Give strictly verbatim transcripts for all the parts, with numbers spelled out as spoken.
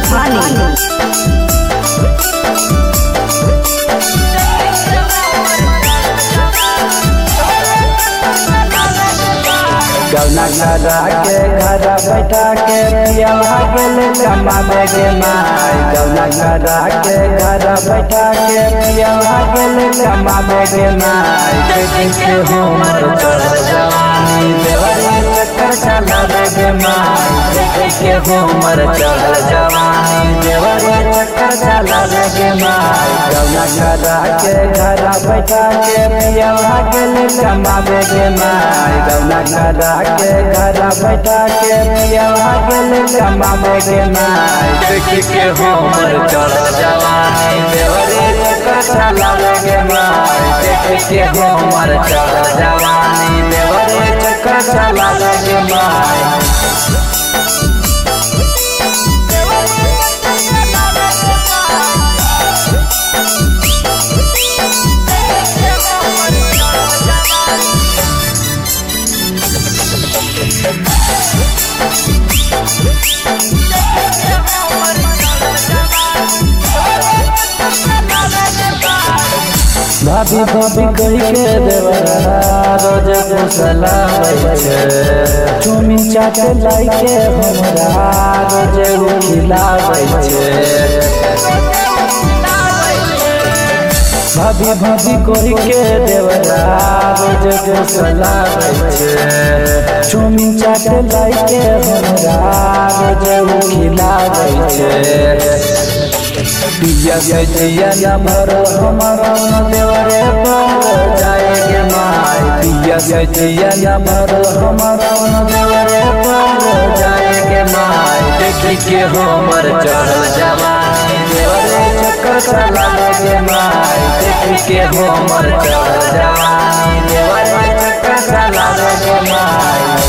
तूफानी। गौना करा के घर बैठा के पिया गेल कमावे गे माई। गौना करा के घर बैठा के पिया गेल कमावे गे माई। देख के हमर चढ़ जवानी देवरे चक्कर चलावे गे माई। देख के हमर चढ़ जवानी देवरे चक्कर चलावे गे माई। गौना करा के घर बैठा के पिया गेल कमावे गे माई। गौना करा के घर बैठा के पिया गेल कमावे गे माई। देख के हमर चढ़ जवानी देवरे चक्कर चलावे गे माई। देख के हमर चढ़ जवानी देवरे चक्कर चलावे गे माई। भाभी भाभी कही के देवरा रोज फुसलावे छे। चुमी चाटे लाइके हमरा रोज खिलावे छे। भाभी भाभी कही के देवरा रोज फुसलावे छे। चुमी चाटे लाइके हमरा रोज खिलावे छे। पिया से जिया न भरो हमारा देवरे पर जाएगे माई। पिया से जिया न भरो हमारा देवरे पर जाएगे माई। देख के हमर चढ़ जवानी देवरे चक्कर चलावे माई। देख के हमर चढ़ जवानी देवरे चक्कर चलावे माई।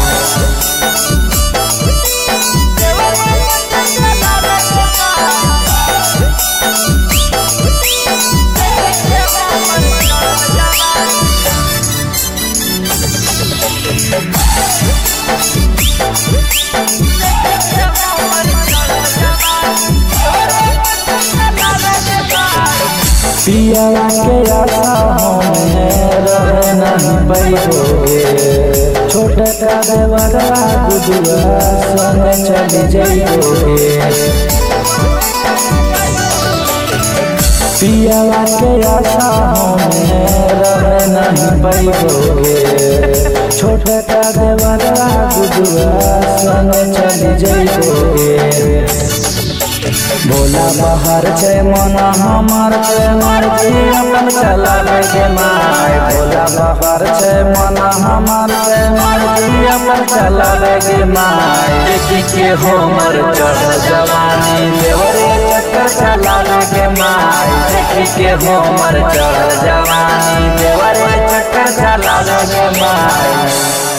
पिया के आशा हमें रहे नहीं पैबोगे। छोटे का देवरा गुदुआ संग चली जाइयोगे। पिया के आशा हमें रहे नहीं पैबोगे। छोटे का देवरा गुदुआ संग चली जाइयोगे। भोला बाहर छे मन हमार के मर्जी अपन चलावे गे माई। भोला बाहर छे मन हमार के मर्जी अपन चलावे गे माई। देख के हमर चढ़ जवानी देवरे चक्कर चलावे गे माई। देख के हमर चढ़ जवानी देवरे चक्कर चलावे गे माई।